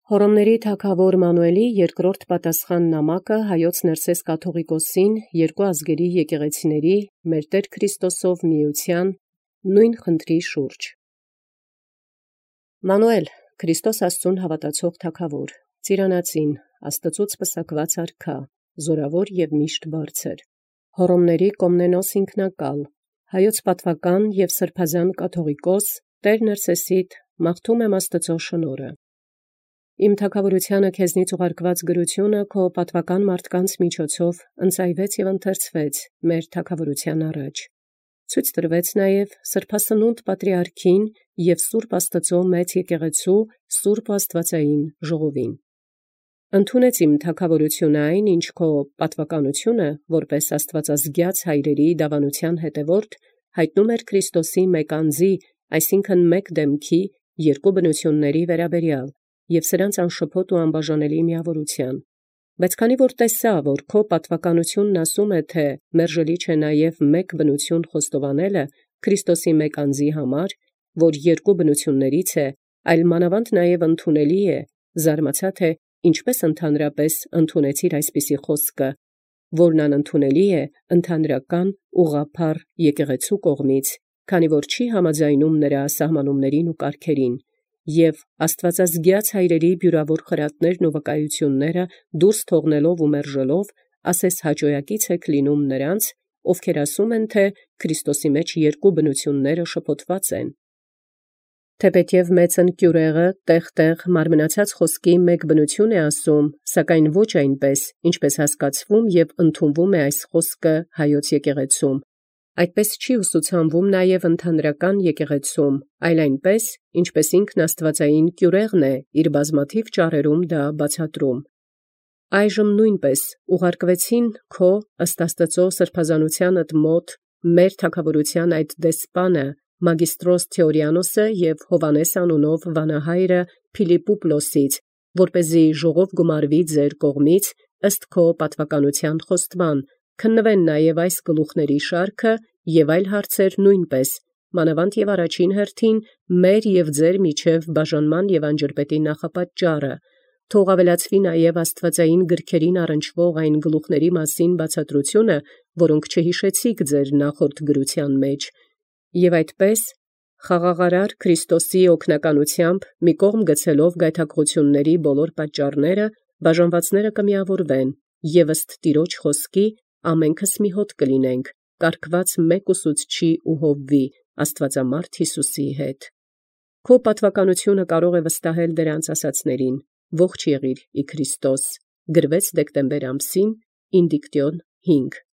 Հռոմների թագավոր Մանուէլի երկրորդ պատասխան նամակը հայոց Ներսես կաթողիկոսին երկու ազգերի եկեղեցիների մեր Տեր Քրիստոսով միության նույն խնդրի շուրջ։ Մանուել, Քրիստոս Աստծուն հավատացող թագավոր, ծիրանացին, Աստծուց պսակված արքա, զորավոր և միշտ բարձր, Հռոմների Կոմնենոս ինքնակալ, հայոց պատվական և սրբազան կաթողիկոս, Տեր Ներսեսիդ մաղթում եմ Աստծո շնորհը։ Իմ թագավորությանը քեզնից ուղարկված գրությունը քո պատվական մարդկանց միջոցով ընծայվեց և ընթերցվեց մեր թագավորության առաջ։ Ցույց տրվեց նաև սրբասնունդ պատրիարքին և Սուրբ Աստծո մեծ եկեղեցու Սուրբ Աստվածային ժողովին։ Ընդունեց իմ թագավորությունը այն, ինչ քո պատվականությունը, որպես աստվածազգյաց հայրերի դավանության հետևորդ, հայտնում էր Քրիստոսի մեկ անձի, այսինքն մեկ դեմքի, երկու բնությունների վերաբերյալ, և սրանց անշփոթ ու անբաժանելի միավորության։ Բայց քանի որ տեսա, որ քո պատվականությունն ասում է, թե մերժելի չէ նաև մեկ բնություն խոստովանելը Քրիստոսի մեկ անձի համար, որ երկու բնություններից է, այլ մանավանդ նաև ընդունելի է, զարմացա, թե ինչպես ընդհանրապես ընդունեցիր այսպիսի խոսքը, որն անընդունելի է ընդհանրական ուղղափառ եկեղեցու կողմից, քանի որ չի համաձայնում նրա սահմանումներին ու կարգերին, և աստվածազգյաց հայրերի բյուրավոր խրատներն ու վկայությունները դուրս թողնելով ու մերժելով, ասես հաճոյակից եք լինում նրանց, ովքեր ասում են, թե Քրիստոսի մեջ երկու բնությունները շփոթված են։ Թեպետև մեծն կյուրեղը տեղ մարմնացած խոսքի մեկ բնություն է ասում, սակայն ոչ այնպես, ինչպես հասկացվում և ընդունվում է այս խոսքը հայոց եկեղեցում, այդպես չի ուսուցանվում նաև ընդհանրական եկեղեցում, այլ այնպես, ինչպես ինքն աստվածային կյուրեղն է իր բազմաթիվ ճառերում դա բացատրում։ Այժմ նույնպես ուղարկվեցին քո ըստ Աստծո սրբազանությանդ մոտ մեր թագավորության այդ դեսպանը Մագիստրոս Թեորիանոսը և Հովանես անունով վանահայրը Փիլիպպուպլոսից, որպեսզի ժողով գումարվի ձեր կողմից ըստ քո պատվականության խոստման, քննվեն նաև այս գլուխների շարքը և այլ հարցեր նույնպես, մանավանդ և առաջին հերթին մեր և ձեր միջև բաժանման և անջրպետի նախապատճառը, թող ավելացվի նաև աստվածային գրքերին առնչվող այն գլուխների մասին բացատրությունը, որոնք չհիշեցիք ձեր նախորդ գրության մեջ, և այդպես խաղաղարար Քրիստոսի օգնականությամբ մի կողմ գցելով գայթակղությունների բոլոր պատճառները, բաժանվածները կմիավորվեն, և ըստ Տիրոջ խոսքի ամենքս մի հոտ կլինենք, կարգված մեկ ուսուցչի ու հովվի, Աստվածամարդ Յիսուսի հետ։ Քո պատվականությունը կարող է վստահել դրանց ասացներին, ողջ եղիր ի Քրիստոս, գրվեց դեկտեմբեր ամսին, Ինդիկտիոն 5։